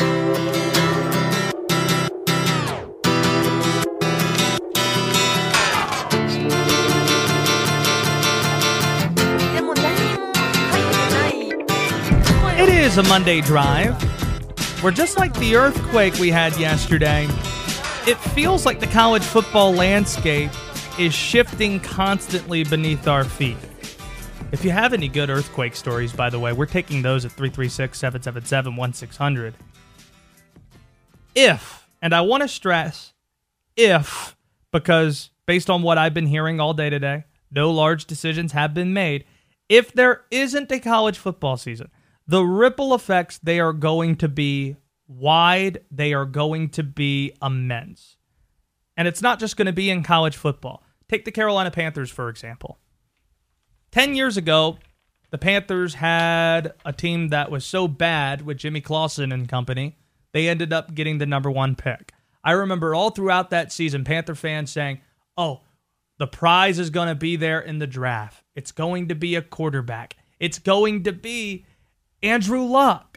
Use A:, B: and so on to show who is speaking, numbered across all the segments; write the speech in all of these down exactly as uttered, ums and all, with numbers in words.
A: It is a Monday drive. We're just like the earthquake we had yesterday. It feels like the college football landscape is shifting constantly beneath our feet. If you have any good earthquake stories, by the way, we're taking those at three three six, seven seven seven, one six zero zero. If, and I want to stress, if, because based on what I've been hearing all day today, no large decisions have been made. If there isn't a college football season, the ripple effects, they are going to be wide. They are going to be immense. And it's not just going to be in college football. Take the Carolina Panthers, for example. Ten years ago, the Panthers had a team that was so bad with Jimmy Clausen and company, they ended up getting the number one pick. I remember all throughout that season, Panther fans saying, oh, the prize is going to be there in the draft. It's going to be a quarterback. It's going to be Andrew Luck.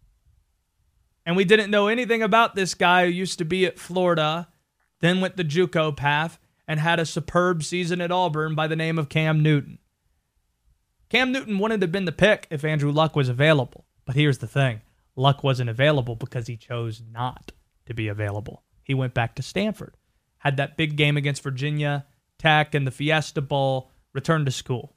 A: And we didn't know anything about this guy who used to be at Florida, then went the JUCO path, and had a superb season at Auburn by the name of Cam Newton. Cam Newton wouldn't have been the pick if Andrew Luck was available. But here's the thing. Luck wasn't available because he chose not to be available. He went back to Stanford, had that big game against Virginia Tech in the Fiesta Bowl, returned to school.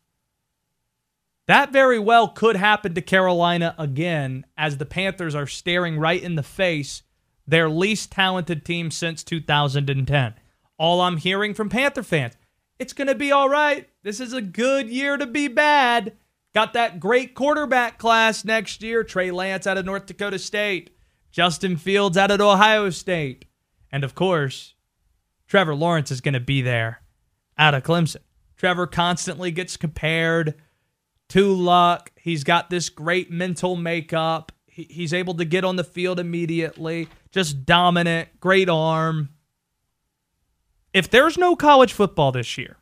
A: That very well could happen to Carolina again, as the Panthers are staring right in the face their least talented team since two thousand ten. All I'm hearing from Panther fans, it's going to be all right. This is a good year to be bad. Got that great quarterback class next year. Trey Lance out of North Dakota State. Justin Fields out of Ohio State. And of course, Trevor Lawrence is going to be there out of Clemson. Trevor constantly gets compared to Luck. He's got this great mental makeup. He, he's able to get on the field immediately. Just dominant, great arm. If there's no college football this year,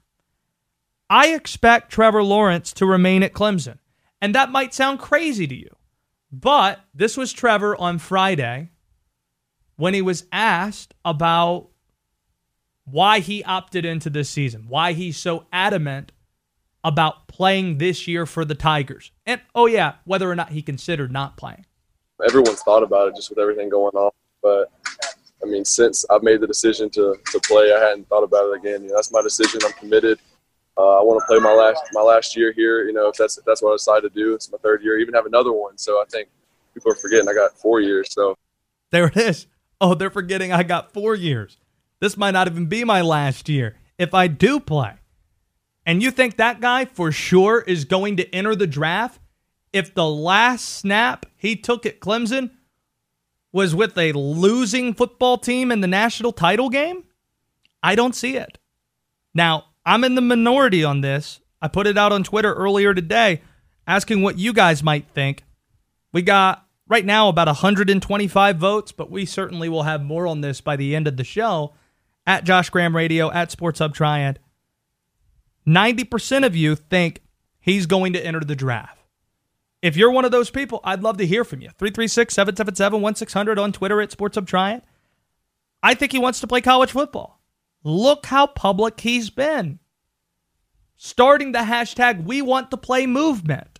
A: I expect Trevor Lawrence to remain at Clemson. And that might sound crazy to you. But this was Trevor on Friday when he was asked about why he opted into this season, why he's so adamant about playing this year for the Tigers. And, oh yeah, whether or not he considered not playing.
B: Everyone's thought about it just with everything going on. But, I mean, since I've made the decision to, to play, I hadn't thought about it again. You know, that's my decision. I'm committed. Uh, I want to play my last my last year here. You know, if that's if that's what I decide to do, it's my third year. Even have another one. So I think people are forgetting I got four years. So
A: there it is. Oh, they're forgetting I got four years. This might not even be my last year if I do play. And you think that guy for sure is going to enter the draft if the last snap he took at Clemson was with a losing football team in the national title game? I don't see it. Now, I'm in the minority on this. I put it out on Twitter earlier today asking what you guys might think. We got right now about one hundred twenty-five votes, but we certainly will have more on this by the end of the show. At Josh Graham Radio, at Sports Hub Triad. ninety percent of you think he's going to enter the draft. If you're one of those people, I'd love to hear from you. three three six, seven seven seven, one six zero zero on Twitter at Sports Hub Triad. I think he wants to play college football. Look how public he's been. Starting the hashtag We Want to Play movement.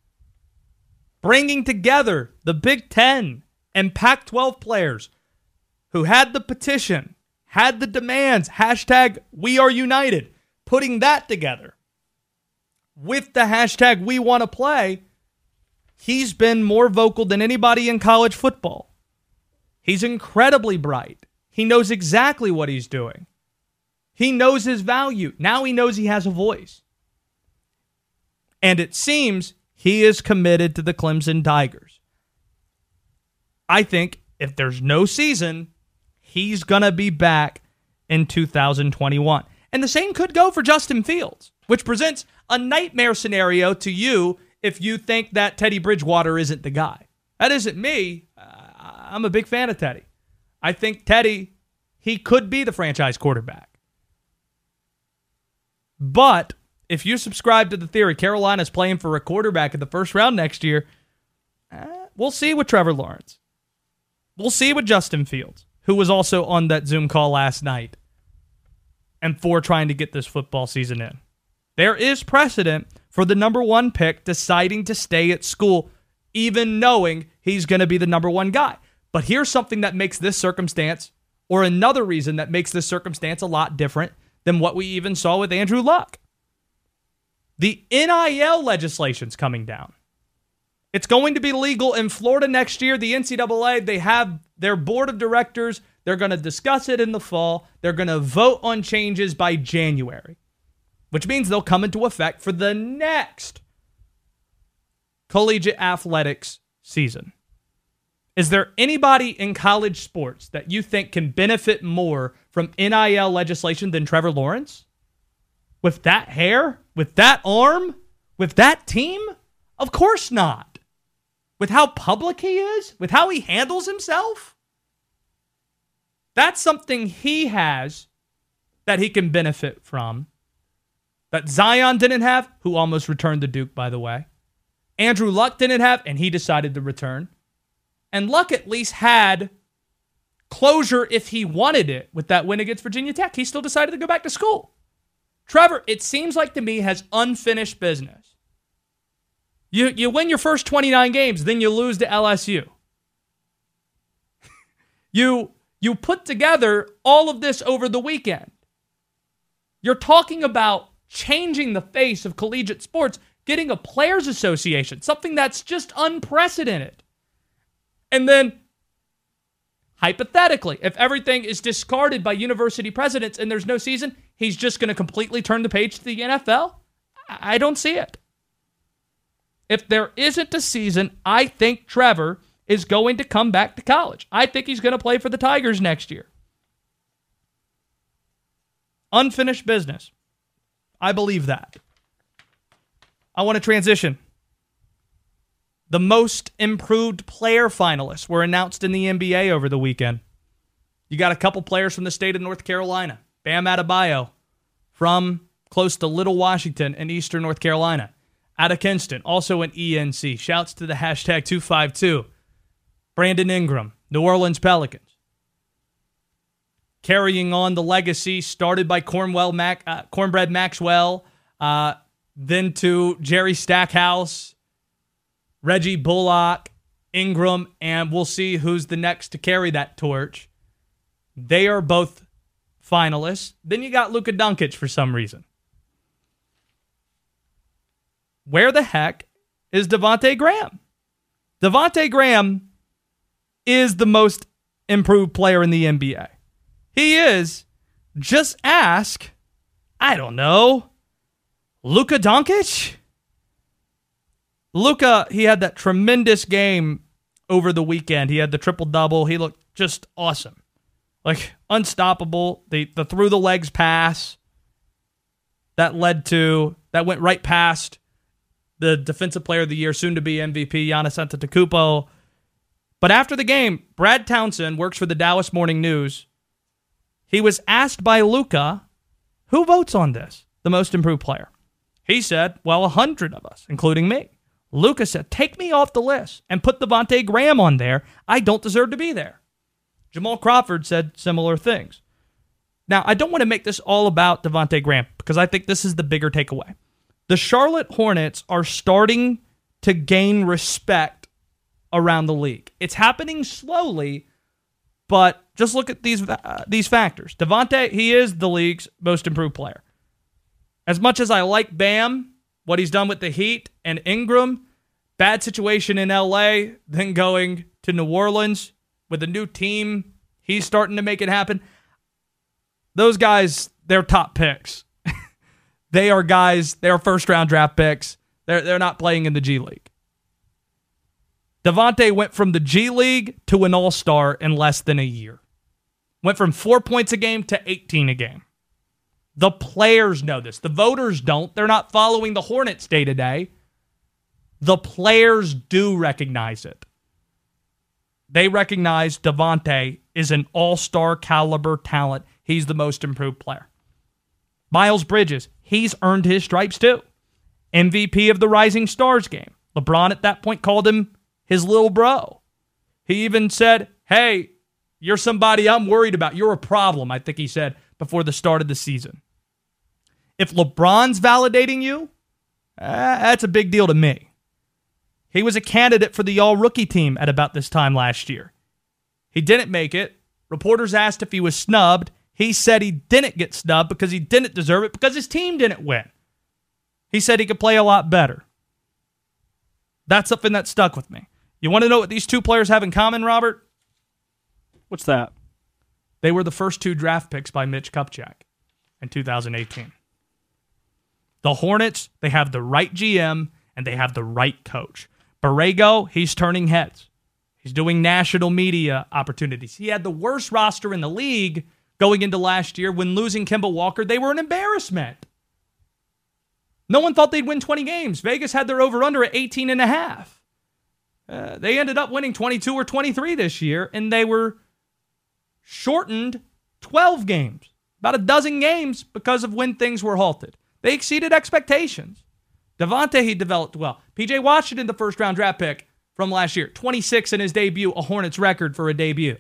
A: Bringing together the Big Ten and Pac twelve players who had the petition, had the demands, hashtag We Are United. Putting that together with the hashtag We Want to Play, he's been more vocal than anybody in college football. He's incredibly bright. He knows exactly what he's doing. He knows his value. Now he knows he has a voice. And it seems he is committed to the Clemson Tigers. I think if there's no season, he's going to be back in two thousand twenty-one. And the same could go for Justin Fields, which presents a nightmare scenario to you if you think that Teddy Bridgewater isn't the guy. That isn't me. Uh, I'm a big fan of Teddy. I think Teddy, he could be the franchise quarterback. But if you subscribe to the theory Carolina's playing for a quarterback in the first round next year, uh, we'll see with Trevor Lawrence. We'll see with Justin Fields, who was also on that Zoom call last night and for trying to get this football season in. There is precedent for the number one pick deciding to stay at school, even knowing he's going to be the number one guy. But here's something that makes this circumstance, or another reason that makes this circumstance a lot different than what we even saw with Andrew Luck. The N I L legislation's coming down. It's going to be legal in Florida next year. The N C double A, they have their board of directors. They're going to discuss it in the fall. They're going to vote on changes by January, which means they'll come into effect for the next collegiate athletics season. Is there anybody in college sports that you think can benefit more from N I L legislation than Trevor Lawrence? With that hair? With that arm? With that team? Of course not. With how public he is? With how he handles himself? That's something he has that he can benefit from. That Zion didn't have, who almost returned to Duke, by the way. Andrew Luck didn't have, and he decided to return. And Luck at least had closure if he wanted it with that win against Virginia Tech. He still decided to go back to school. Trevor, it seems like to me, has unfinished business. You you win your first twenty-nine games, then you lose to L S U. you you put together all of this over the weekend. You're talking about changing the face of collegiate sports, getting a players' association, something that's just unprecedented. And then, hypothetically, if everything is discarded by university presidents and there's no season, he's just going to completely turn the page to the N F L? I don't see it. If there isn't a season, I think Trevor is going to come back to college. I think he's going to play for the Tigers next year. Unfinished business. I believe that. I want to transition. The most improved player finalists were announced in the N B A over the weekend. You got a couple players from the state of North Carolina. Bam Adebayo from close to Little Washington in eastern North Carolina. Out of Kinston, also an E N C. Shouts to the hashtag two five two. Brandon Ingram, New Orleans Pelicans. Carrying on the legacy started by Cornwell Mac, uh, Cornbread Maxwell, uh, then to Jerry Stackhouse, Reggie Bullock, Ingram, and we'll see who's the next to carry that torch. They are both finalists. Then you got Luka Doncic for some reason. Where the heck is Devontae Graham? Devontae Graham is the most improved player in the N B A. He is. Just ask, I don't know, Luka Doncic? Luka, he had that tremendous game over the weekend. He had the triple-double. He looked just awesome. Like, unstoppable. The, the through-the-legs pass that led to, that went right past the Defensive Player of the Year, soon-to-be M V P, Giannis Antetokounmpo. But after the game, Brad Townsend works for the Dallas Morning News. He was asked by Luka, who votes on this, the most improved player? He said, well, a hundred of us, including me. Luka said, take me off the list and put Devontae Graham on there. I don't deserve to be there. Jamal Crawford said similar things. Now, I don't want to make this all about Devontae Graham because I think this is the bigger takeaway. The Charlotte Hornets are starting to gain respect around the league. It's happening slowly, but just look at these uh, these factors. Devontae, he is the league's most improved player. As much as I like Bam, what he's done with the Heat and Ingram, bad situation in L A, then going to New Orleans with a new team, he's starting to make it happen. Those guys, they're top picks. They are guys, they're first-round draft picks. They're, they're not playing in the G League. Devontae went from the G League to an all-star in less than a year. Went from four points a game to eighteen a game. The players know this. The voters don't. They're not following the Hornets day to day. The players do recognize it. They recognize Devontae is an all-star caliber talent. He's the most improved player. Miles Bridges, he's earned his stripes too. M V P of the Rising Stars game. LeBron at that point called him his little bro. He even said, hey, you're somebody I'm worried about. You're a problem, I think he said before the start of the season. If LeBron's validating you, uh, that's a big deal to me. He was a candidate for the all-rookie team at about this time last year. He didn't make it. Reporters asked if he was snubbed. He said he didn't get snubbed because he didn't deserve it because his team didn't win. He said he could play a lot better. That's something that stuck with me. You want to know what these two players have in common, Robert?
C: What's that?
A: They were the first two draft picks by Mitch Kupchak in two thousand eighteen. The Hornets, they have the right G M and they have the right coach. Borrego, he's turning heads. He's doing national media opportunities. He had the worst roster in the league going into last year. When losing Kemba Walker, they were an embarrassment. No one thought they'd win twenty games. Vegas had their over-under at eighteen and a half. Uh, they ended up winning twenty-two or twenty-three this year, and they were shortened twelve games, about a dozen games because of when things were halted. They exceeded expectations. Devontae, he developed well. P J Washington, the first-round draft pick from last year, twenty-six in his debut, a Hornets record for a debut.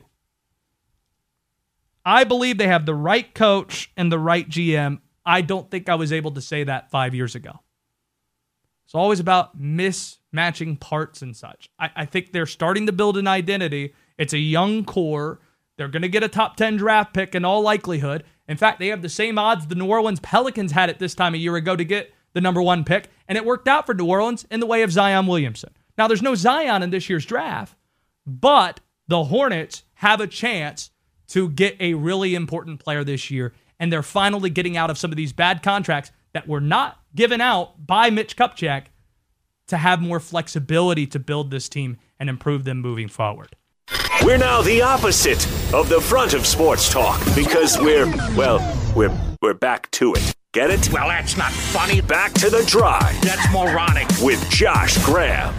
A: I believe they have the right coach and the right G M. I don't think I was able to say that five years ago. It's always about mismatching parts and such. I, I think they're starting to build an identity. It's a young core. They're going to get a top ten draft pick in all likelihood. In fact, they have the same odds the New Orleans Pelicans had at this time a year ago to get the number one pick, and it worked out for New Orleans in the way of Zion Williamson. Now, there's no Zion in this year's draft, but the Hornets have a chance to get a really important player this year, and they're finally getting out of some of these bad contracts that were not given out by Mitch Kupchak to have more flexibility to build this team and improve them moving forward.
D: We're now the opposite of the front of sports talk because we're, well, we're we're back to it. Get it?
E: Well, that's not funny.
D: Back to the Drive.
E: That's moronic.
D: With Josh Graham.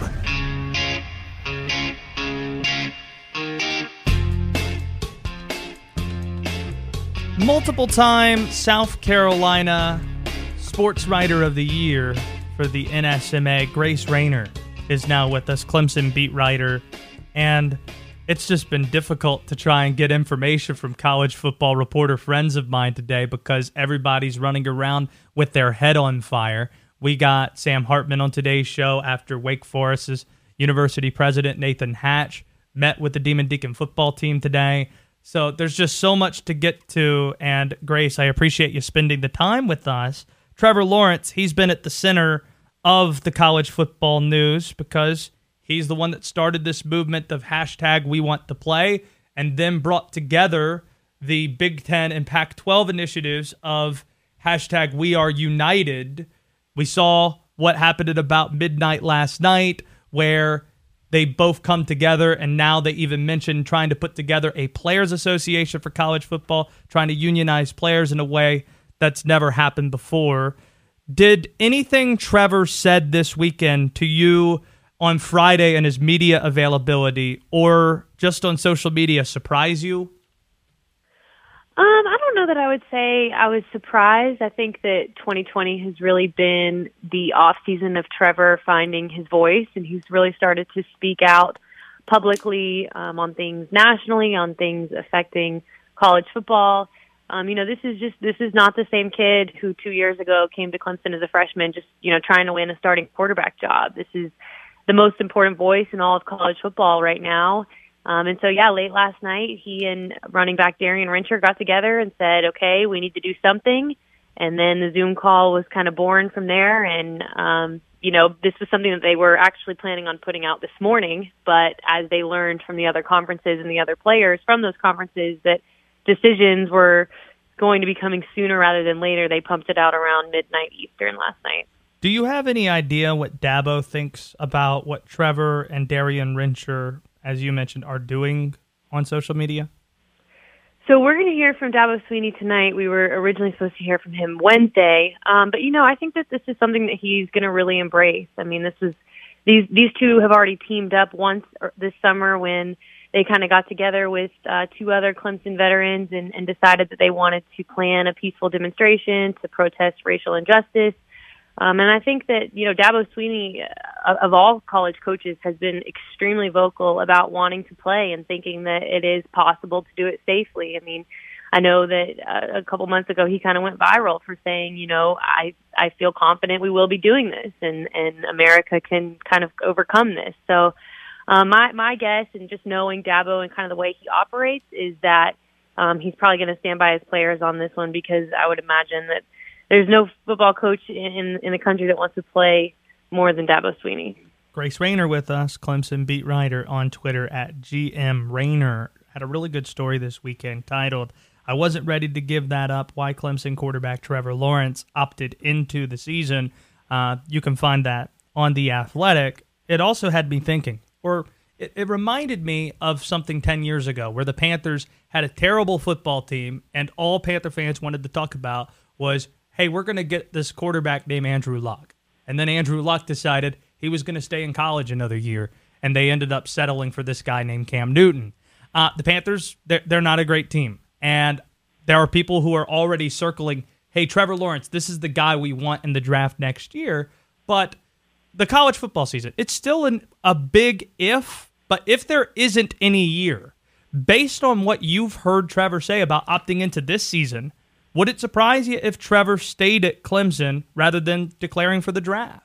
A: Multiple-time South Carolina Sports Writer of the Year for the N S M A, Grace Rayner, is now with us, Clemson beat writer, and it's just been difficult to try and get information from college football reporter friends of mine today because everybody's running around with their head on fire. We got Sam Hartman on today's show after Wake Forest's University President Nathan Hatch met with the Demon Deacon football team today. So there's just so much to get to, and Grace, I appreciate you spending the time with us. Trevor Lawrence, he's been at the center of the college football news because he's the one that started this movement of hashtag We Want to Play and then brought together the Big Ten and Pac twelve initiatives of hashtag We Are United. We saw what happened at about midnight last night where they both come together, and now they even mentioned trying to put together a players association for college football, trying to unionize players in a way that's never happened before. Did anything Trevor said this weekend to you on Friday and his media availability or just on social media surprise you?
F: Um, I don't know that I would say I was surprised. I think that twenty twenty has really been the off season of Trevor finding his voice, and he's really started to speak out publicly um, on things nationally, on things affecting college football. Um, you know, this is just this is not the same kid who two years ago came to Clemson as a freshman, just you know trying to win a starting quarterback job. This is the most important voice in all of college football right now. Um, and so, yeah, late last night, he and running back Darian Rencher got together and said, okay, we need to do something. And then the Zoom call was kind of born from there. And, um, you know, this was something that they were actually planning on putting out this morning. But as they learned from the other conferences and the other players from those conferences that decisions were going to be coming sooner rather than later, they pumped it out around midnight Eastern last night.
A: Do you have any idea what Dabo thinks about what Trevor and Darian Rencher, as you mentioned, are doing on social media?
F: So we're going to hear from Dabo Swinney tonight. We were originally supposed to hear from him Wednesday. Um, but, you know, I think that this is something that he's going to really embrace. I mean, this is these these two have already teamed up once this summer when they kind of got together with uh, two other Clemson veterans and, and decided that they wanted to plan a peaceful demonstration to protest racial injustice. Um, and I think that, you know, Dabo Swinney, uh, of all college coaches, has been extremely vocal about wanting to play and thinking that it is possible to do it safely. I mean, I know that uh, a couple months ago he kind of went viral for saying, you know, I I feel confident we will be doing this, and, and America can kind of overcome this. So uh, my my guess, and just knowing Dabo and kind of the way he operates, is that um, he's probably going to stand by his players on this one, because I would imagine that there's no football coach in in the country that wants to play more than Dabo Swinney.
A: Grace Rayner with us, Clemson beat writer on Twitter at G M Rayner. Had a really good story this weekend titled, "I wasn't ready to give that up, why Clemson quarterback Trevor Lawrence opted into the season." Uh, you can find that on The Athletic. It also had me thinking, or it, it reminded me of something ten years ago where the Panthers had a terrible football team and all Panther fans wanted to talk about was, hey, we're going to get this quarterback named Andrew Luck. And then Andrew Luck decided he was going to stay in college another year, and they ended up settling for this guy named Cam Newton. Uh, the Panthers, they're, they're not a great team. And there are people who are already circling, hey, Trevor Lawrence, this is the guy we want in the draft next year. But the college football season, it's still an, a big if, but if there isn't any year, based on what you've heard Trevor say about opting into this season, would it surprise you if Trevor stayed at Clemson rather than declaring for the draft?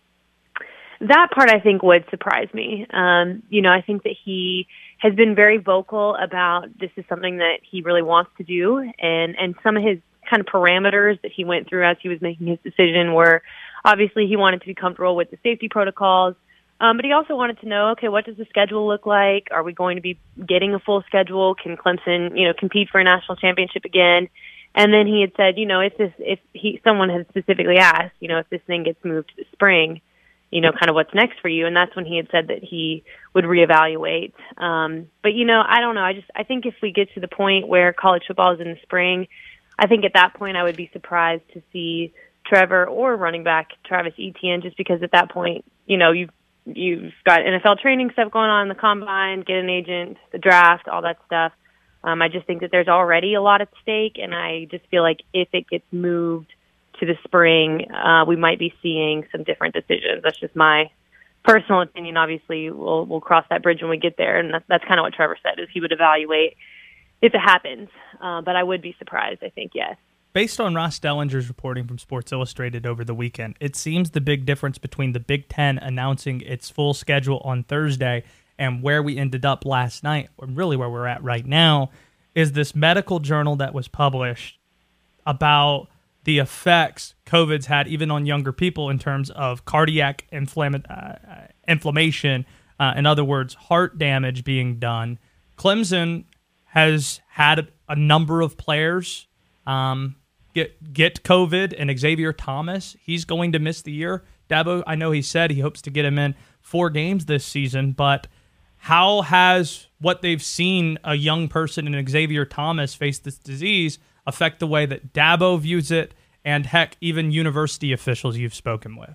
F: That part, I think, would surprise me. Um, you know, I think that he has been very vocal about this is something that he really wants to do, and, and some of his kind of parameters that he went through as he was making his decision were, obviously he wanted to be comfortable with the safety protocols, um, but he also wanted to know, okay, what does the schedule look like? Are we going to be getting a full schedule? Can Clemson, you know, compete for a national championship again? And then he had said, you know, if this, if he, someone had specifically asked, you know, if this thing gets moved to the spring, you know, kind of what's next for you. And that's when he had said that he would reevaluate. Um, but, you know, I don't know. I just, I think if we get to the point where college football is in the spring, I think at that point I would be surprised to see Trevor or running back Travis Etienne, just because at that point, you know, you've, you've got N F L training stuff going on in the combine, get an agent, the draft, all that stuff. Um, I just think that there's already a lot at stake, and I just feel like if it gets moved to the spring, uh, we might be seeing some different decisions. That's just my personal opinion. Obviously, we'll we'll cross that bridge when we get there, and that's, that's kind of what Trevor said, is he would evaluate if it happens. Uh, but I would be surprised, I think, yes.
A: Based on Ross Dellinger's reporting from Sports Illustrated over the weekend, it seems the big difference between the Big Ten announcing its full schedule on Thursday and where we ended up last night, or really where we're at right now, is this medical journal that was published about the effects COVID's had even on younger people in terms of cardiac inflama- uh, inflammation, uh, in other words, heart damage being done. Clemson has had a number of players um, get get COVID, and Xavier Thomas, he's going to miss the year. Dabo, I know he said he hopes to get him in four games this season, but how has what they've seen a young person in Xavier Thomas face this disease affect the way that Dabo views it, and heck, even university officials you've spoken with?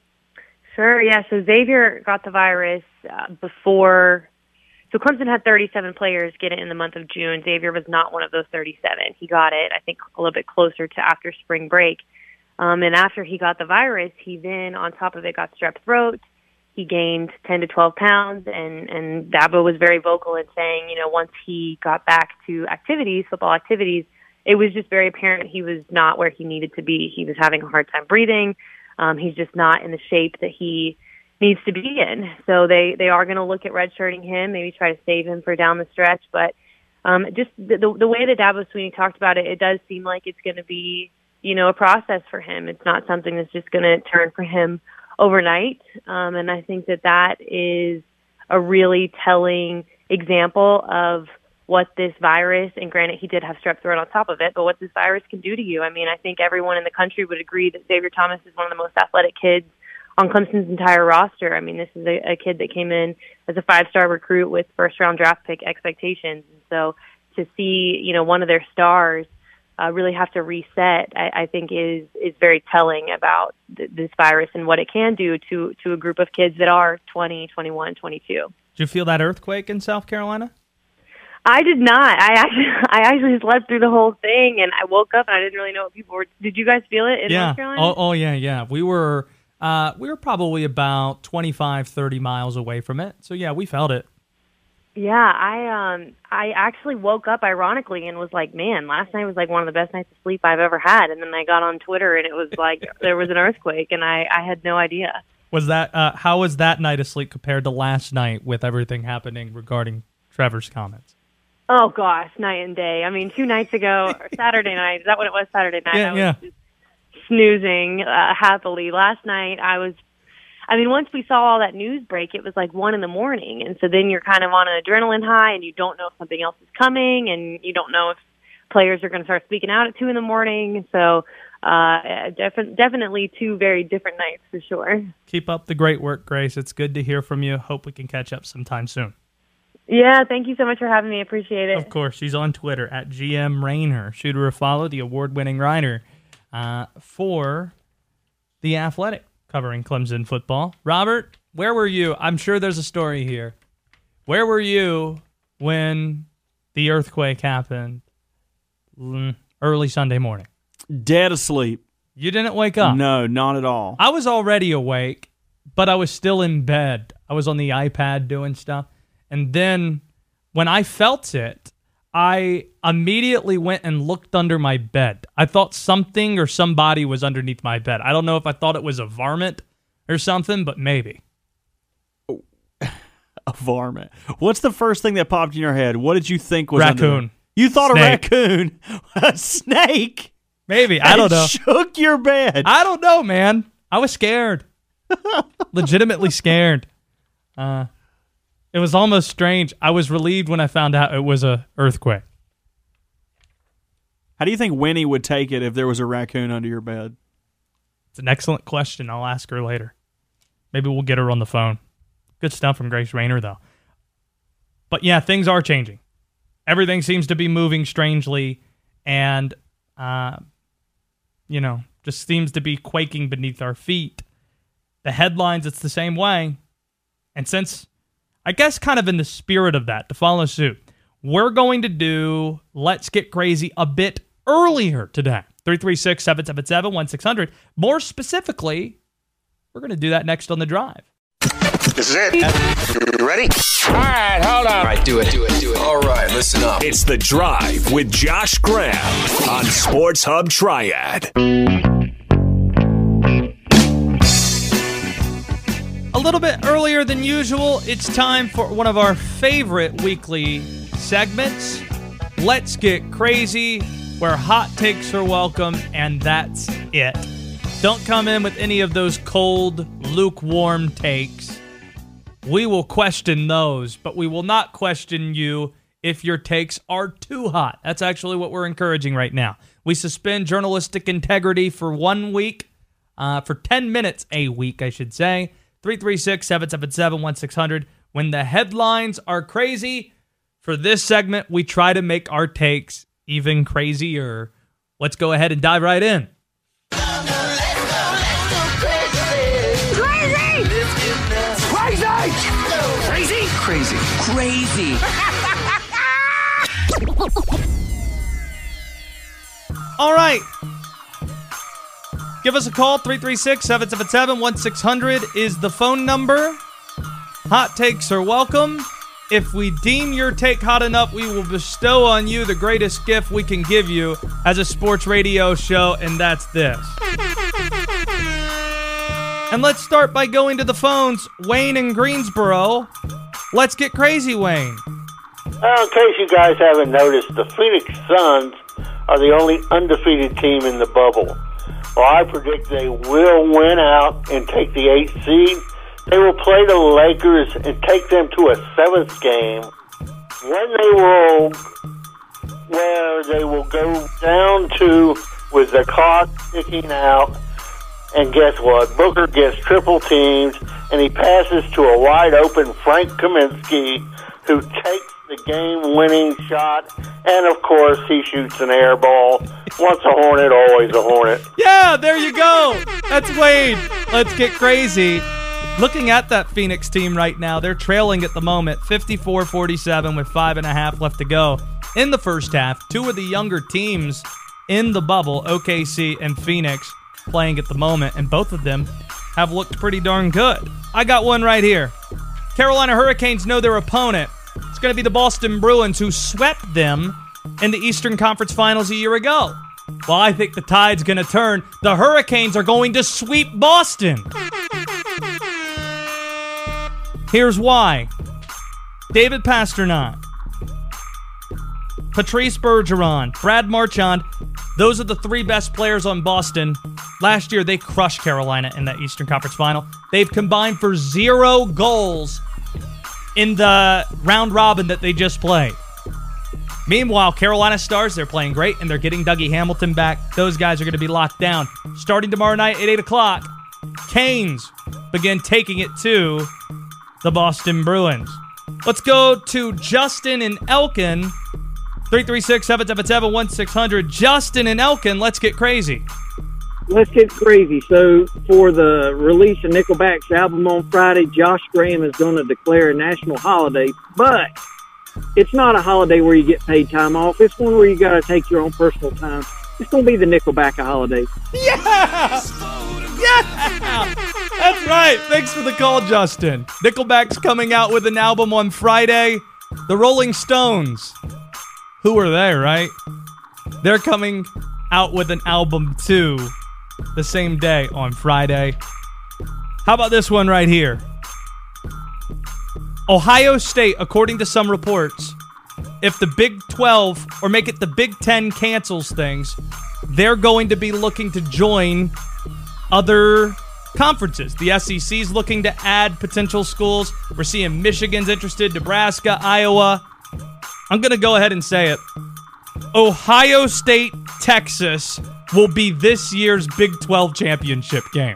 F: Sure, yeah. So Xavier got the virus uh, before. So Clemson had thirty-seven players get it in the month of June. Xavier was not one of those thirty-seven. He got it, I think, a little bit closer to after spring break. Um, and after he got the virus, he then, on top of it, got strep throat. He gained ten to twelve pounds, and, and Dabo was very vocal in saying, you know, once he got back to activities, football activities, it was just very apparent he was not where he needed to be. He was having a hard time breathing. Um, he's just not in the shape that he needs to be in. So they, they are going to look at redshirting him, maybe try to save him for down the stretch. But um, just the, the, the way that Dabo Swinney talked about it, it does seem like it's going to be, you know, a process for him. It's not something that's just going to turn for him overnight. Um, and I think that that is a really telling example of what this virus, and granted he did have strep throat on top of it, but what this virus can do to you. I mean, I think everyone in the country would agree that Xavier Thomas is one of the most athletic kids on Clemson's entire roster. I mean, this is a, a kid that came in as a five-star recruit with first-round draft pick expectations. And so to see, you know, one of their stars uh, really have to reset, I, I think is is very telling about th- this virus and what it can do to, to a group of kids that are twenty, twenty-one, twenty-two.
A: Did you feel that earthquake in South Carolina?
F: I did not. I actually, I actually slept through the whole thing, and I woke up and I didn't really know what people were. Did you guys feel it in
A: yeah.
F: North Carolina?
A: Oh, oh, yeah, yeah. We were, uh, we were probably about twenty-five, thirty miles away from it. So yeah, we felt it.
F: Yeah, I um, I actually woke up ironically and was like, man, last night was like one of the best nights of sleep I've ever had. And then I got on Twitter and it was like there was an earthquake, and I, I had no idea.
A: Was that uh, how was that night of sleep compared to last night with everything happening regarding Trevor's comments?
F: Oh, gosh, night and day. I mean, two nights ago, or Saturday night, is that what it was, Saturday night?
A: Yeah,
F: I was
A: yeah.
F: just snoozing uh, happily. Last night, I was, I mean, once we saw all that news break, it was like one in the morning. And so then you're kind of on an adrenaline high, and you don't know if something else is coming, and you don't know if players are going to start speaking out at two in the morning. So uh, def- definitely two very different nights for sure.
A: Keep up the great work, Grace. It's good to hear from you. Hope we can catch up sometime soon.
F: Yeah, thank you so much for having me. Appreciate it.
A: Of course. She's on Twitter at G M Rainer. Shoot her a follow, the award-winning writer uh, for The Athletic, covering Clemson football. Robert, where were you? I'm sure there's a story here. Where were you when the earthquake happened early Sunday morning?
C: Dead asleep.
A: You didn't wake up?
C: No, not at all.
A: I was already awake, but I was still in bed. I was on the iPad doing stuff. And then when I felt it, I immediately went and looked under my bed. I thought something or somebody was underneath my bed. I don't know if I thought it was a varmint or something, but maybe.
C: A varmint. What's the first thing that popped in your head? What did you think was
A: raccoon?
C: Under you thought
A: Snake.
C: a raccoon, a snake.
A: Maybe. I don't know.
C: Shook your bed.
A: I don't know, man. I was scared. Legitimately scared. Uh, it was almost strange. I was relieved when I found out it was a earthquake.
C: How do you think Winnie would take it if there was a raccoon under your bed?
A: It's an excellent question. I'll ask her later. Maybe we'll get her on the phone. Good stuff from Grace Rainer, though. But yeah, things are changing. Everything seems to be moving strangely, and, uh, you know, just seems to be quaking beneath our feet. The headlines, it's the same way. And since, I guess kind of in the spirit of that, to follow suit, we're going to do Let's Get Crazy a bit earlier today. three three six, seven seven seven, one six zero zero. More specifically, we're going to do that next on The Drive.
G: This is it. You ready?
E: All right, hold on.
G: All right, do it, do it, do it. All right, listen up.
D: It's The Drive with Josh Graham on Sports Hub Triad.
A: A little bit earlier than usual, it's time for one of our favorite weekly segments, Let's Get Crazy, where hot takes are welcome, and that's it. Don't come in with any of those cold, lukewarm takes. We will question those, but we will not question you if your takes are too hot. That's actually what we're encouraging right now. We suspend journalistic integrity for one week, uh, for ten minutes a week, I should say. three three six, seven seven seven, one six zero zero. When the headlines are crazy, for this segment, we try to make our takes even crazier. Let's go ahead and dive right in.
G: Crazy? Crazy. Crazy.
A: All right. Give us a call. three three six, seven seven seven, one six zero zero is the phone number. Hot takes are welcome. If we deem your take hot enough, we will bestow on you the greatest gift we can give you as a sports radio show, and that's this. And let's start by going to the phones. Wayne in Greensboro. Let's get crazy, Wayne.
H: Well, in case you guys haven't noticed, the Phoenix Suns are the only undefeated team in the bubble. Well, I predict they will win out and take the eighth seed. They will play the Lakers and take them to a seventh game. When they will, where they will go down to with the clock ticking out. And guess what? Booker gets triple teamed, and he passes to a wide-open Frank Kaminsky, who takes the game-winning shot, and, of course, he shoots an air ball. Once a Hornet, always a Hornet.
A: Yeah, there you go. That's Wayne. Let's get crazy. Looking at that Phoenix team right now, they're trailing at the moment, fifty-four forty-seven with five and a half left to go in the first half. Two of the younger teams in the bubble, O K C and Phoenix, playing at the moment, and both of them have looked pretty darn good. I got one right here. Carolina Hurricanes know their opponent. It's going to be the Boston Bruins, who swept them in the Eastern Conference Finals a year ago. Well, I think the tide's going to turn. The Hurricanes are going to sweep Boston. Here's why. David Pastrnak, Patrice Bergeron, Brad Marchand, those are the three best players on Boston. Last year, they crushed Carolina in that Eastern Conference Final. They've combined for zero goals in the round robin that they just played. Meanwhile, Carolina Stars, they're playing great, and they're getting Dougie Hamilton back. Those guys are going to be locked down. Starting tomorrow night at eight o'clock, Canes begin taking it to the Boston Bruins. Let's go to Justin in Elkin. three three six, seven seven seven, one six zero zero. Justin in Elkin, let's get crazy.
I: Let's get crazy. So, for the release of Nickelback's album on Friday, Josh Graham is going to declare a national holiday, but it's not a holiday where you get paid time off. It's one where you got to take your own personal time. It's going to be the Nickelback holiday.
A: Yeah! Yeah! That's right. Thanks for the call, Justin. Nickelback's coming out with an album on Friday. The Rolling Stones. Who are they, right? They're coming out with an album, too, the same day on Friday. How about this one right here? Ohio State, according to some reports, if the Big twelve, or make it the Big ten, cancels things, they're going to be looking to join other conferences. The S E C's looking to add potential schools. We're seeing Michigan's interested, Nebraska, Iowa. I'm going to go ahead and say it. Ohio State, Texas will be this year's Big twelve championship game.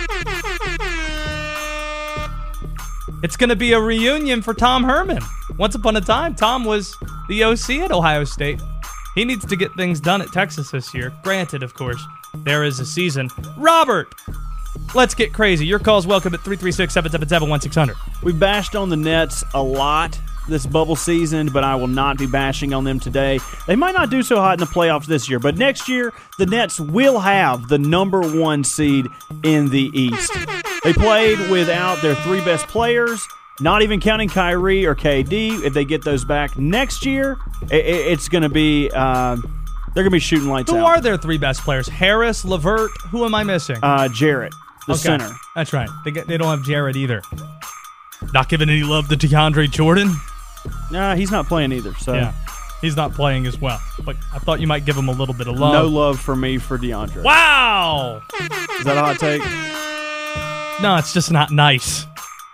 A: It's going to be a reunion for Tom Herman. Once upon a time, Tom was the O C at Ohio State. He needs to get things done at Texas this year. Granted, of course, there is a season. Robert, let's get crazy. Your call's welcome at three three six, seven seven seven, one six zero zero.
C: We bashed on the Nets a lot this bubble season, but I will not be bashing on them today. They might not do so hot in the playoffs this year, but next year, the Nets will have the number one seed in the East. They played without their three best players, not even counting Kyrie or K D. If they get those back next year, it's going to be uh, they're going to be shooting lights
A: Who
C: out.
A: Who are their three best players? Harris, LeVert. Who am I missing?
C: Uh, Jarrett, the
A: okay.
C: center.
A: That's right. They get, they don't have Jarrett either. Not giving any love to DeAndre Jordan.
C: Nah, he's not playing either. So
A: yeah, he's not playing as well. But I thought you might give him a little bit of love.
C: No love for me for DeAndre.
A: Wow.
C: Is that a hot take?
A: No, it's just not nice.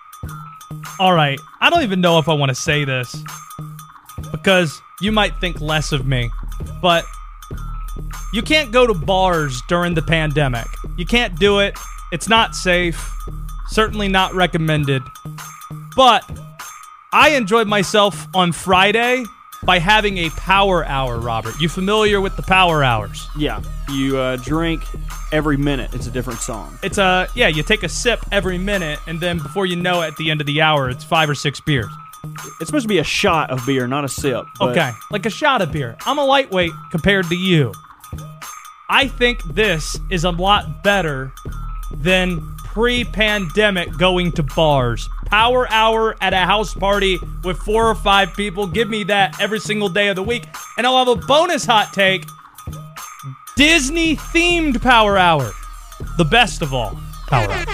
A: All right. I don't even know if I want to say this because you might think less of me, but you can't go to bars during the pandemic. You can't do it. It's not safe. Certainly not recommended. But I enjoyed myself on Friday by having a power hour, Robert. You familiar with the power hours?
C: Yeah. You uh, drink every minute. It's a different song.
A: It's a, yeah, you take a sip every minute, and then before you know it, at the end of the hour, it's five or six beers.
C: It's supposed to be a shot of beer, not a sip. But...
A: Okay, like a shot of beer. I'm a lightweight compared to you. I think this is a lot better than pre-pandemic going to bars. Power hour at a house party with four or five people. Give me that every single day of the week. And I'll have a bonus hot take. Disney-themed power hour. The best of all power hour.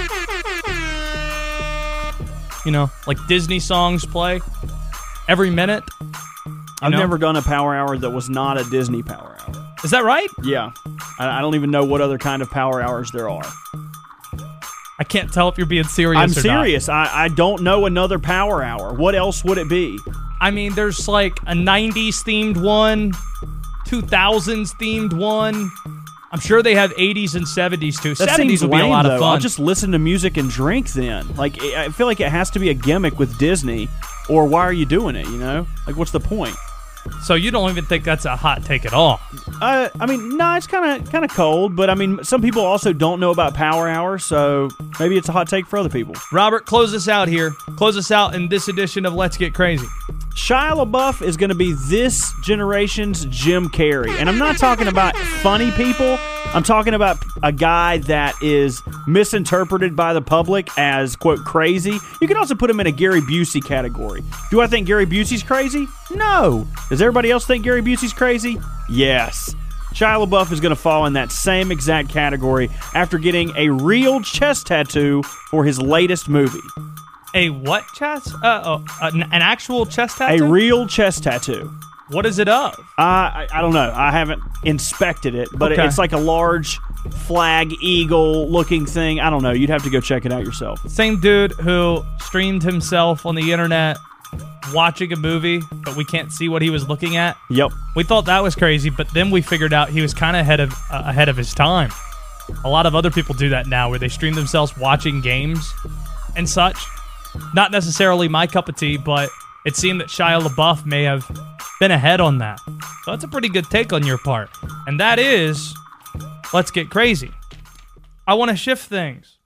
A: You know, like Disney songs play every minute.
C: I've
A: know?
C: never done a power hour that was not a Disney power hour.
A: Is that right?
C: Yeah. I, I don't even know what other kind of power hours there are.
A: I can't tell if you're being serious
C: I'm
A: or
C: serious.
A: not.
C: I, I don't know another power hour. What else would it be?
A: I mean, there's like a nineties themed one, two thousands themed one. I'm sure they have eighties and seventies too.
C: That
A: seventies
C: seems
A: would be
C: lame,
A: a lot
C: though.
A: of fun.
C: I'll just listen to music and drink then. Like, I feel like it has to be a gimmick with Disney, or why are you doing it, you know? Like, what's the point?
A: So you don't even think that's a hot take at all?
C: Uh, I mean, no, it's kind of kind of cold, but I mean, some people also don't know about Power Hour, so maybe it's a hot take for other people.
A: Robert, close us out here. Close us out in this edition of Let's Get Crazy.
C: Shia LaBeouf is going to be this generation's Jim Carrey. And I'm not talking about funny people. I'm talking about a guy that is misinterpreted by the public as, quote, crazy. You can also put him in a Gary Busey category. Do I think Gary Busey's crazy? No. Does everybody else think Gary Busey's crazy? Yes. Shia LaBeouf is going to fall in that same exact category after getting a real chest tattoo for his latest movie.
A: A what chest? Uh, oh, an, an actual chest tattoo?
C: A real chest tattoo.
A: What is it of?
C: Uh, I, I don't know. I haven't inspected it, but
A: Okay.
C: it's like a large flag eagle looking thing. I don't know. You'd have to go check it out yourself.
A: Same dude who streamed himself on the internet watching a movie, but we can't see what he was looking at.
C: Yep.
A: We thought that was crazy, but then we figured out he was kind of ahead of uh, ahead of his time. A lot of other people do that now, where they stream themselves watching games and such. Not necessarily my cup of tea, but it seemed that Shia LaBeouf may have been ahead on that. So that's a pretty good take on your part. And that is, let's get crazy. I want to shift things.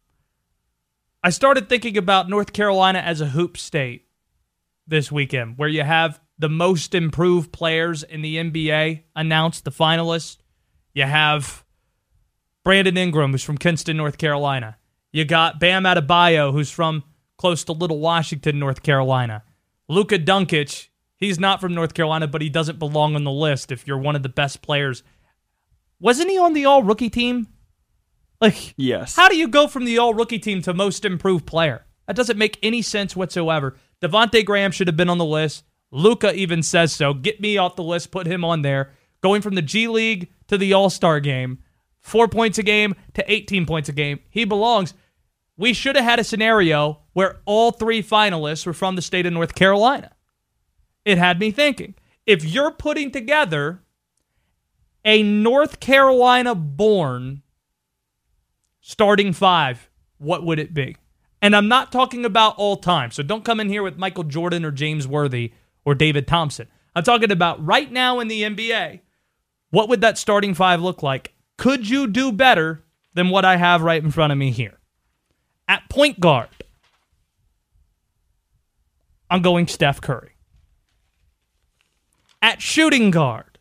A: I started thinking about North Carolina as a hoop state this weekend, where you have the most improved players in the N B A announced, the finalists. You have Brandon Ingram, who's from Kinston, North Carolina. You got Bam Adebayo, who's from close to Little Washington, North Carolina. Luka Doncic, he's not from North Carolina, but he doesn't belong on the list if you're one of the best players. Wasn't he on the all-rookie team? Like,
C: yes.
A: How do you go from the all-rookie team to most improved player? That doesn't make any sense whatsoever. Devontae Graham should have been on the list. Luka even says so. Get me off the list, put him on there. Going from the G League to the All-Star game, four points a game to eighteen points a game. He belongs. We should have had a scenario where all three finalists were from the state of North Carolina. It had me thinking, if you're putting together a North Carolina-born starting five, what would it be? And I'm not talking about all time, so don't come in here with Michael Jordan or James Worthy or David Thompson. I'm talking about right now in the N B A. What would that starting five look like? Could you do better than what I have right in front of me here? At point guard, I'm going Steph Curry. At shooting guard,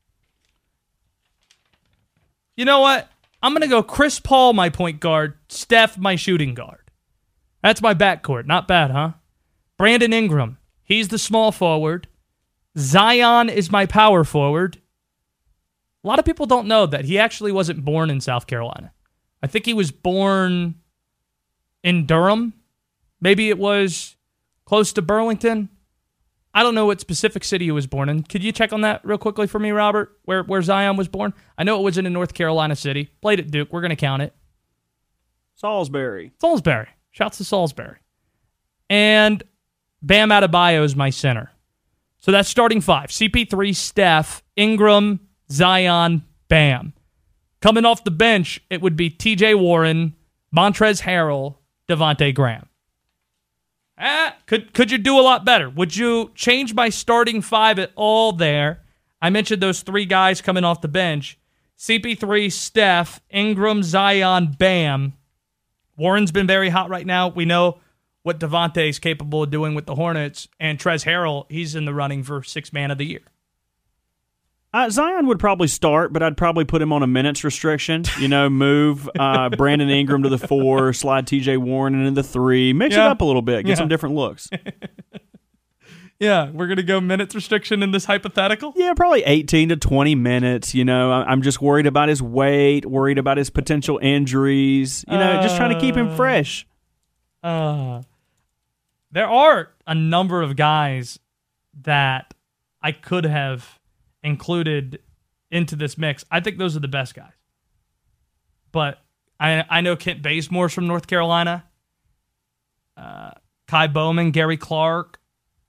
A: you know what? I'm going to go Chris Paul, my point guard, Steph, my shooting guard. That's my backcourt. Not bad, huh? Brandon Ingram, he's the small forward. Zion is my power forward. A lot of people don't know that he actually wasn't born in South Carolina. I think he was born in Durham. Maybe it was close to Burlington. I don't know what specific city he was born in. Could you check on that real quickly for me, Robert, where, where Zion was born? I know it was in a North Carolina city. Played at Duke. We're going to count it.
C: Salisbury.
A: Salisbury. Shouts to Salisbury. And Bam Adebayo is my center. So that's starting five. C P three, Steph, Ingram, Zion, Bam. Coming off the bench, it would be T J Warren, Montrezl Harrell, Devontae Graham. Ah, could could you do a lot better? Would you change my starting five at all there? I mentioned those three guys coming off the bench. C P three, Steph, Ingram, Zion, Bam. Warren's been very hot right now. We know what Devontae is capable of doing with the Hornets. And Trez Harrell, he's in the running for sixth man of the year.
C: Uh, Zion would probably start, but I'd probably put him on a minutes restriction. You know, move uh, Brandon Ingram to the four, slide T J Warren into the three, mix
A: Yeah.
C: it up a little bit, get
A: Yeah.
C: some different looks.
A: Yeah, we're going to go minutes restriction in this hypothetical?
C: Yeah, probably eighteen to twenty minutes. You know, I- I'm just worried about his weight, worried about his potential injuries. You know, just trying to keep him fresh.
A: Uh, there are a number of guys that I could have included into this mix. I think those are the best guys. But I I know Kent Bazemore's from North Carolina. Uh, Kai Bowman, Gary Clark.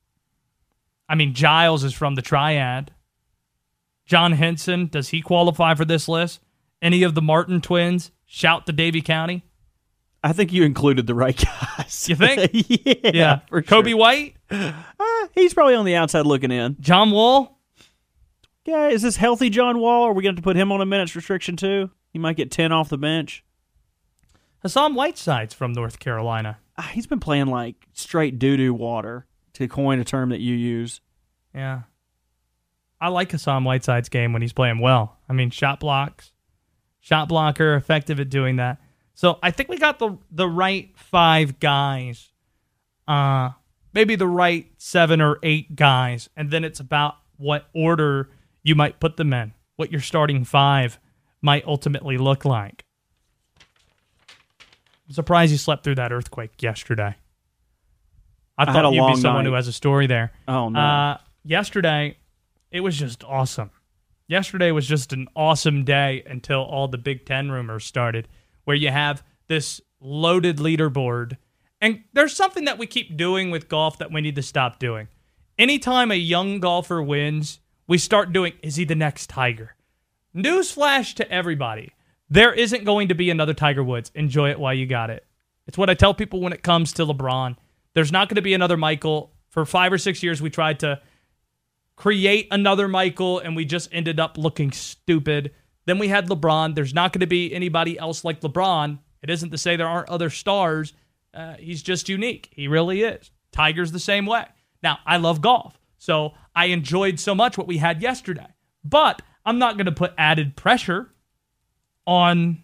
A: I mean, Giles is from the Triad. John Henson, does he qualify for this list? Any of the Martin twins? Shout to Davie County.
C: I think you included the right guys.
A: You think?
C: yeah,
A: Yeah.
C: for
A: Kobe
C: sure.
A: White?
C: Uh, He's probably on the outside looking in.
A: John Wall?
C: Yeah, is this healthy John Wall? Or are we going to have to put him on a minutes restriction too? He might get ten off the bench.
A: Hassan Whiteside's from North Carolina.
C: Ah, he's been playing like straight doo-doo water, to coin a term that you use.
A: Yeah. I like Hassan Whiteside's game when he's playing well. I mean, shot blocks, shot blocker, effective at doing that. So I think we got the the right five guys, uh, maybe the right seven or eight guys, and then it's about what order you might put them in, what your starting five might ultimately look like. I'm surprised you slept through that earthquake yesterday. I, I thought you'd be someone
C: night.
A: who has a story there.
C: Oh, no.
A: Uh, yesterday, it was just awesome. Yesterday was just an awesome day until all the Big Ten rumors started, where you have this loaded leaderboard. And there's something that we keep doing with golf that we need to stop doing. Anytime a young golfer wins, we start doing, is he the next Tiger? Newsflash to everybody. There isn't going to be another Tiger Woods. Enjoy it while you got it. It's what I tell people when it comes to LeBron. There's not going to be another Michael. For five or six years, we tried to create another Michael, and we just ended up looking stupid. Then we had LeBron. There's not going to be anybody else like LeBron. It isn't to say there aren't other stars. Uh, he's just unique. He really is. Tiger's the same way. Now, I love golf, so I enjoyed so much what we had yesterday. But I'm not going to put added pressure on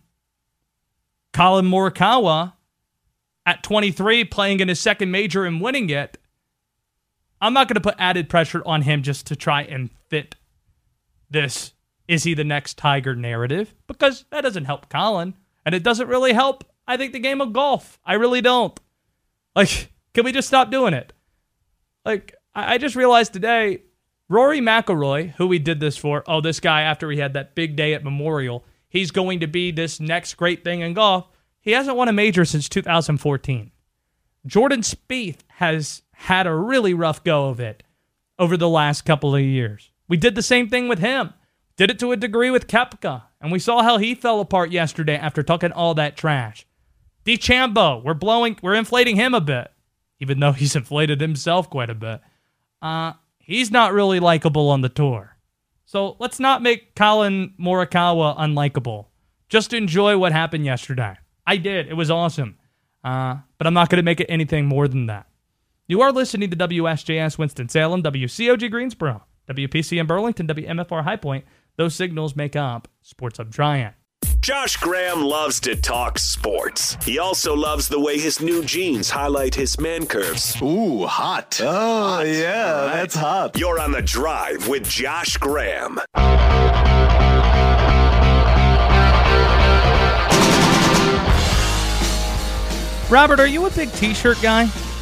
A: Colin Morikawa at twenty-three, playing in his second major and winning it. I'm not going to put added pressure on him just to try and fit this is he the next Tiger narrative, because that doesn't help Colin, and it doesn't really help, I think, the game of golf. I really don't. Like, can we just stop doing it? Like, I just realized today, Rory McIlroy, who we did this for, oh, this guy, after he had that big day at Memorial, he's going to be this next great thing in golf. He hasn't won a major since two thousand fourteen. Jordan Spieth has had a really rough go of it over the last couple of years. We did the same thing with him. Did it to a degree with Koepka, and we saw how he fell apart yesterday after talking all that trash. DeChambeau, we're blowing, we're inflating him a bit, even though he's inflated himself quite a bit. Uh, he's not really likable on the tour. So let's not make Colin Morikawa unlikable. Just enjoy what happened yesterday. I did. It was awesome. Uh, but I'm not going to make it anything more than that. You are listening to W S J S Winston-Salem, W C O G Greensboro, W P C M Burlington, W M F R High Point. Those signals make up Sports Hub Triad.
D: Josh Graham loves to talk sports. He also loves the way his new jeans highlight his man curves.
J: Ooh, hot. Oh, hot. Yeah, right. That's hot.
D: You're on The Drive with Josh Graham.
A: Robert, are you a big T-shirt guy?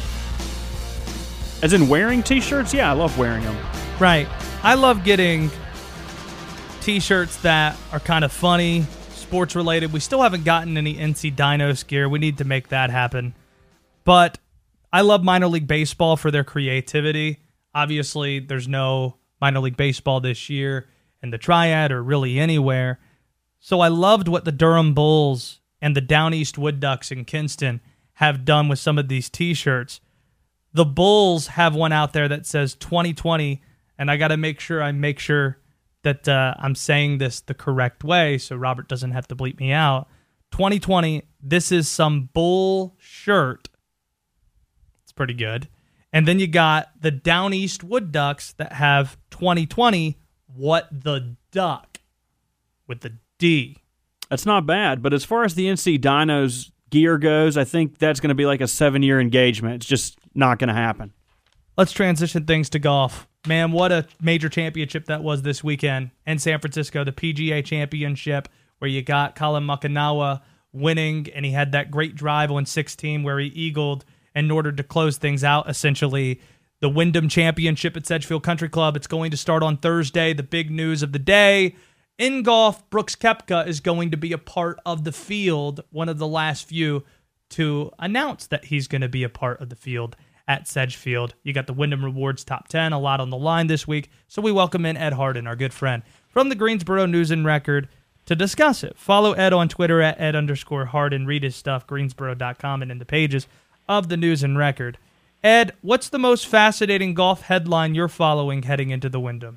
C: As in wearing T-shirts? Yeah, I love wearing them.
A: Right. I love getting T-shirts that are kind of funny, sports-related. We still haven't gotten any N C Dinos gear. We need to make that happen. But I love minor league baseball for their creativity. Obviously, there's no minor league baseball this year in the Triad or really anywhere. So I loved what the Durham Bulls and the Down East Wood Ducks in Kinston have done with some of these T-shirts. The Bulls have one out there that says twenty twenty, and I got to make sure I make sure that uh, I'm saying this the correct way so Robert doesn't have to bleep me out. twenty twenty, this is some bull shirt. It's pretty good. And then you got the Down East Wood Ducks that have twenty twenty, what the duck, with the D.
C: That's not bad, but as far as the N C Dinos gear goes, I think that's going to be like a seven-year engagement. It's just not going to happen.
A: Let's transition things to golf. Man, what a major championship that was this weekend in San Francisco, the P G A Championship, where you got Colin Morikawa winning, and he had that great drive on sixteen where he eagled in order to close things out, essentially. The Wyndham Championship at Sedgefield Country Club, it's going to start on Thursday. The big news of the day, in golf, Brooks Koepka is going to be a part of the field, one of the last few to announce that he's going to be a part of the field at Sedgefield. You got the Wyndham Rewards Top ten, a lot on the line this week, so we welcome in Ed Harden, our good friend, from the Greensboro News and Record to discuss it. Follow Ed on Twitter at Ed underscore Harden. Read his stuff, greensboro dot com, and in the pages of the News and Record. Ed, what's the most fascinating golf headline you're following heading into the Wyndham?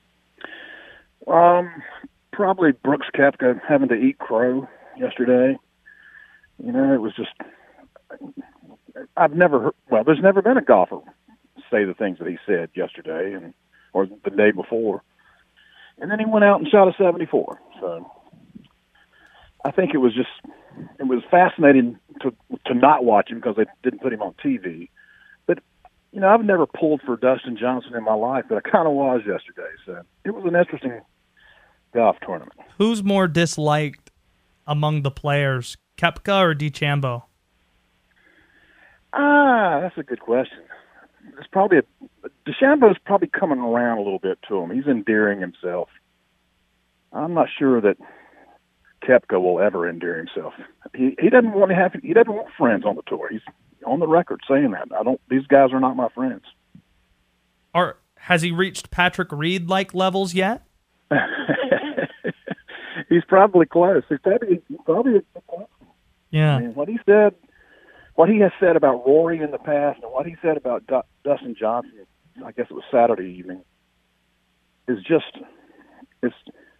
K: Um, probably Brooks Koepka having to eat crow yesterday. You know, it was just, I've never heard, well, there's never been a golfer say the things that he said yesterday and or the day before. And then he went out and shot a seventy-four. So I think it was just, it was fascinating to to not watch him because they didn't put him on T V. But, you know, I've never pulled for Dustin Johnson in my life, but I kind of was yesterday. So it was an interesting golf tournament.
A: Who's more disliked among the players, Koepka or DeChambeau?
K: Ah, that's a good question. It's probably a, DeChambeau's probably coming around a little bit to him. He's endearing himself. I'm not sure that Koepka will ever endear himself. He he doesn't want to have he doesn't want friends on the tour. He's on the record saying that. I don't. These guys are not my friends.
A: Or has he reached Patrick Reed like levels yet?
K: He's probably close. He's probably he's probably
A: yeah.
K: I mean, what he said, what he has said about Rory in the past, and what he said about D- Dustin Johnson, I guess it was Saturday evening, is just it's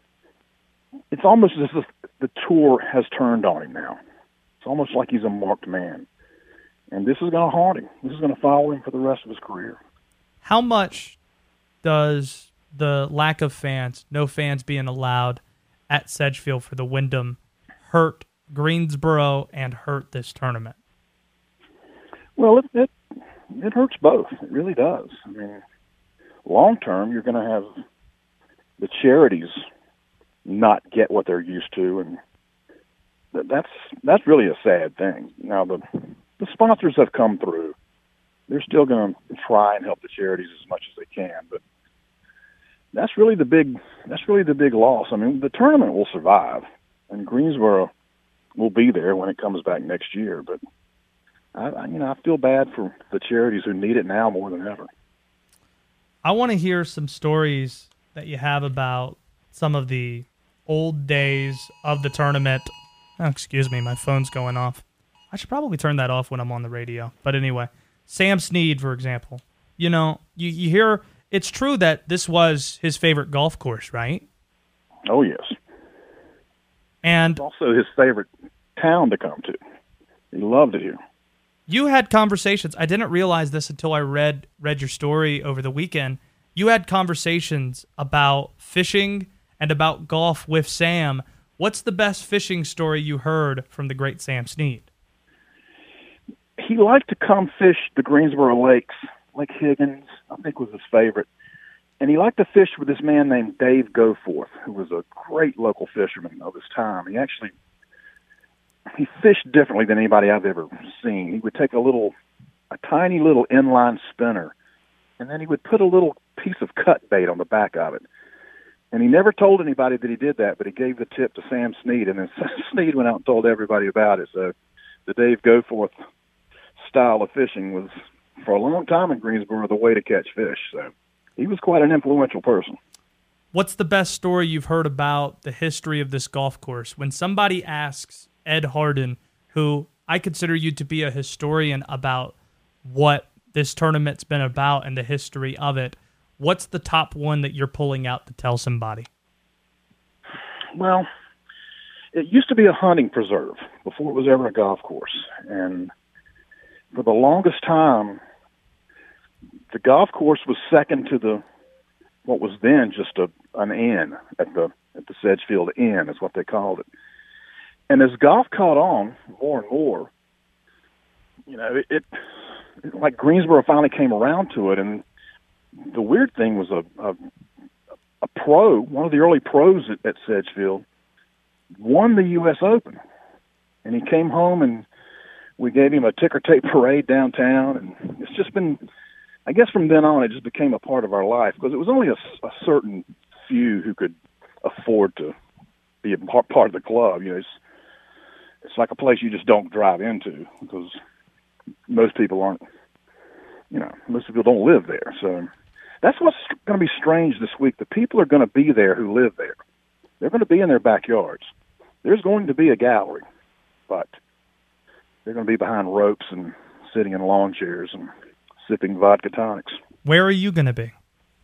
K: it's almost as if the tour has turned on him now. It's almost like he's a marked man, and this is going to haunt him. This is going to follow him for the rest of his career.
A: How much does the lack of fans, no fans being allowed at Sedgefield for the Wyndham, hurt Greensboro and hurt this tournament?
K: Well, it it, it hurts both. It really does. I mean, long term, you're going to have the charities not get what they're used to, and that's that's really a sad thing. Now, the the sponsors have come through. They're still going to try and help the charities as much as they can, but that's really the big that's really the big loss. I mean, the tournament will survive, and Greensboro will be there when it comes back next year. But I, I you know, I feel bad for the charities who need it now more than ever.
A: I want to hear some stories that you have about some of the old days of the tournament. Oh, excuse me, my phone's going off. I should probably turn that off when I'm on the radio. But anyway, Sam Snead, for example. You know, you, you hear it's true that this was his favorite golf course, right?
K: Oh, yes.
A: And
K: it's also his favorite town to come to. He loved it here.
A: You had conversations. I didn't realize this until I read read your story over the weekend. You had conversations about fishing and about golf with Sam. What's the best fishing story you heard from the great Sam Snead?
K: He liked to come fish the Greensboro Lakes. Lake Higgins, I think, was his favorite. And he liked to fish with this man named Dave Goforth, who was a great local fisherman of his time. He actually he fished differently than anybody I've ever seen. He would take a little, a tiny little inline spinner, and then he would put a little piece of cut bait on the back of it. And he never told anybody that he did that, but he gave the tip to Sam Snead, and then Snead went out and told everybody about it. So the Dave Goforth style of fishing was, for a long time in Greensboro, the way to catch fish. So he was quite an influential person.
A: What's the best story you've heard about the history of this golf course? When somebody asks Ed Harden, who I consider you to be a historian about what this tournament's been about and the history of it, what's the top one that you're pulling out to tell somebody?
K: Well, it used to be a hunting preserve before it was ever a golf course. And for the longest time, the golf course was second to the what was then just a an inn at the at the Sedgefield Inn is what they called it. And as golf caught on more and more, you know, it, it like Greensboro finally came around to it. And the weird thing was a a, a pro, one of the early pros at, at Sedgefield, won the U S Open, and he came home and we gave him a ticker tape parade downtown, and it's just been, I guess from then on, it just became a part of our life because it was only a, a certain few who could afford to be a part, part of the club. You know, it's, it's like a place you just don't drive into because most people aren't, you know, most people don't live there. So that's what's going to be strange this week. The people are going to be there who live there. They're going to be in their backyards. There's going to be a gallery, but they're going to be behind ropes and sitting in lawn chairs. And sipping vodka tonics.
A: Where are you going to be?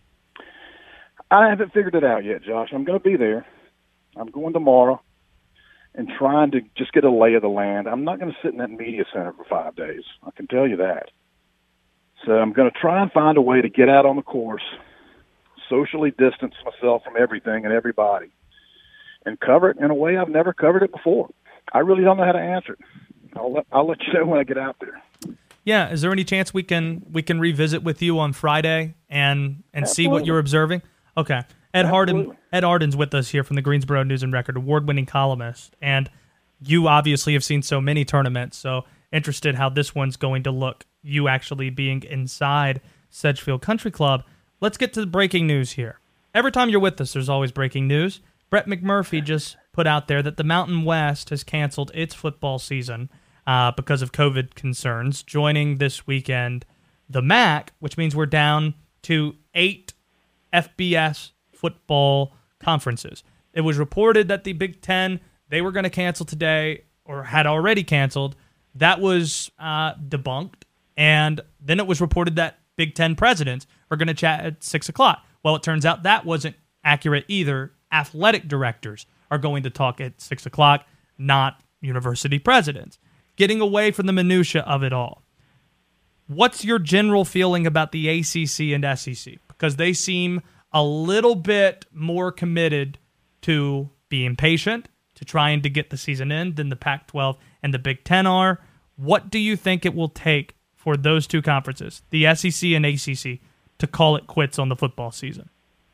K: I haven't figured it out yet, Josh. I'm going to be there. I'm going tomorrow and trying to just get a lay of the land. I'm not going to sit in that media center for five days. I can tell you that. So I'm going to try and find a way to get out on the course, socially distance myself from everything and everybody, and cover it in a way I've never covered it before. I really don't know how to answer it. I'll let, I'll let you know when I get out there.
A: Yeah, is there any chance we can we can revisit with you on Friday and and see what
K: Absolutely.
A: you're observing? Okay. Ed Harden
K: Absolutely.
A: Ed Harden's with us here from the Greensboro News and Record, award-winning columnist, and you obviously have seen so many tournaments, so interested how this one's going to look, you actually being inside Sedgefield Country Club. Let's get to the breaking news here. Every time you're with us, there's always breaking news. Brett McMurphy just put out there that the Mountain West has canceled its football season uh, because of COVID concerns, joining this weekend the M A C, which means we're down to eight F B S football conferences. It was reported that the Big Ten, they were going to cancel today or had already canceled. That was uh, debunked. And then it was reported that Big Ten presidents are going to chat at six o'clock. Well, it turns out that wasn't accurate either. Athletic directors are going to talk at six o'clock, not university presidents. Getting away from the minutia of it all. What's your general feeling about the A C C and S E C? Because they seem a little bit more committed to being patient, to trying to get the season in than the Pac twelve and the Big Ten are. What do you think it will take for those two conferences, the S E C and A C C, to call it quits on the football season?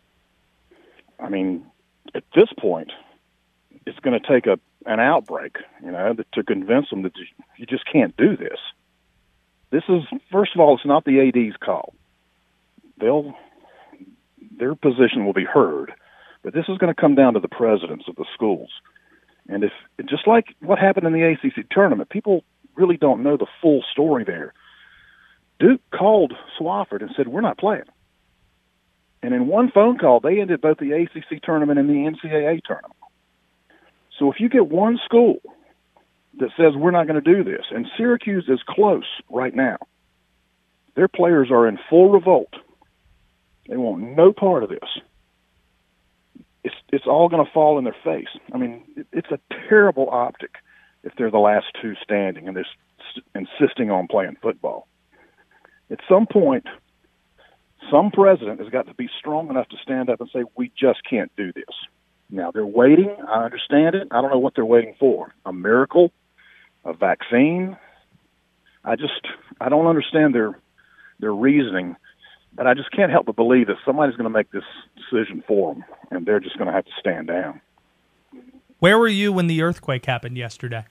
K: I mean, at this point, it's going to take a an outbreak, you know, to convince them that you just can't do this. This is, first of all, it's not the A D's call. They'll, their position will be heard, but this is going to come down to the presidents of the schools. And if, just like what happened in the A C C tournament, people really don't know the full story there. Duke called Swofford and said, we're not playing. And in one phone call, they ended both the A C C tournament and the N C double A tournament. So if you get one school that says we're not going to do this, and Syracuse is close right now, their players are in full revolt. They want no part of this. It's it's all going to fall in their face. I mean, it, it's a terrible optic if they're the last two standing and they're s- insisting on playing football. At some point, some president has got to be strong enough to stand up and say, we just can't do this. Now, they're waiting. I understand it. I don't know what they're waiting for. A miracle? A vaccine? I just, I don't understand their their reasoning, but I just can't help but believe that somebody's going to make this decision for them, and they're just going to have to stand down.
A: Where were you when the earthquake happened yesterday?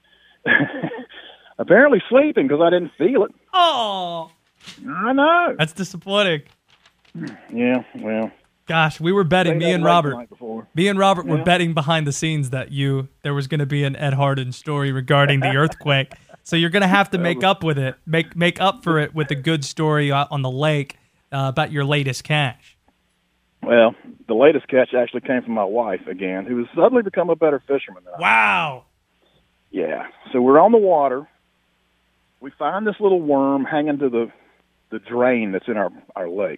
K: Apparently sleeping because I didn't feel it.
A: Oh,
K: I know.
A: That's disappointing.
K: Yeah, well.
A: Gosh, we were betting, me and Robert. Me and Robert were
K: Yeah.
A: betting behind the scenes that you there was going to be an Ed Harden story regarding the earthquake. So you're going to have to make up with it, make make up for it with a good story on the lake uh, about your latest catch.
K: Well, the latest catch actually came from my wife again, who has suddenly become a better fisherman than I.
A: Wow.
K: Yeah. So we're on the water. We find this little worm hanging to the the drain that's in our, our lake.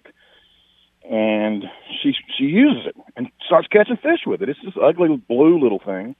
K: And she she uses it and starts catching fish with it. It's this ugly blue little thing.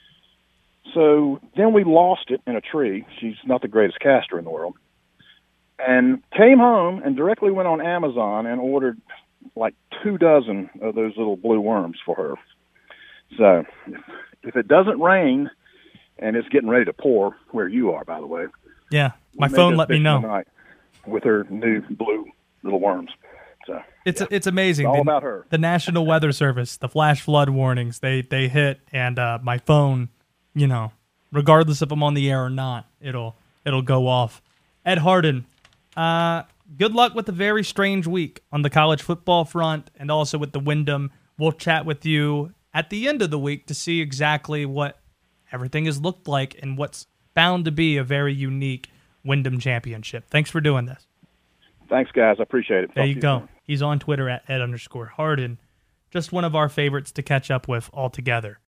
K: So then we lost it in a tree. She's not the greatest caster in the world. And came home and directly went on Amazon and ordered like two dozen of those little blue worms for her. So if, if it doesn't rain, and it's getting ready to pour where you are, by the way.
A: Yeah, my
K: we may
A: phone
K: just
A: let me
K: fish
A: know.
K: tonight with her new blue little worms. So
A: It's
K: yeah.
A: it's amazing.
K: It's all
A: the,
K: about her.
A: The National Weather Service, the flash flood warnings, they they hit, and uh, my phone, you know, regardless if I'm on the air or not, it'll it'll go off. Ed Harden, uh, good luck with a very strange week on the college football front, and also with the Wyndham. We'll chat with you at the end of the week to see exactly what everything has looked like and what's bound to be a very unique Wyndham championship. Thanks for doing this.
K: Thanks, guys. I appreciate it.
A: There
K: Talk
A: you
K: to
A: go.
K: soon.
A: He's on Twitter at Ed underscore Harden. Just one of our favorites to catch up with altogether.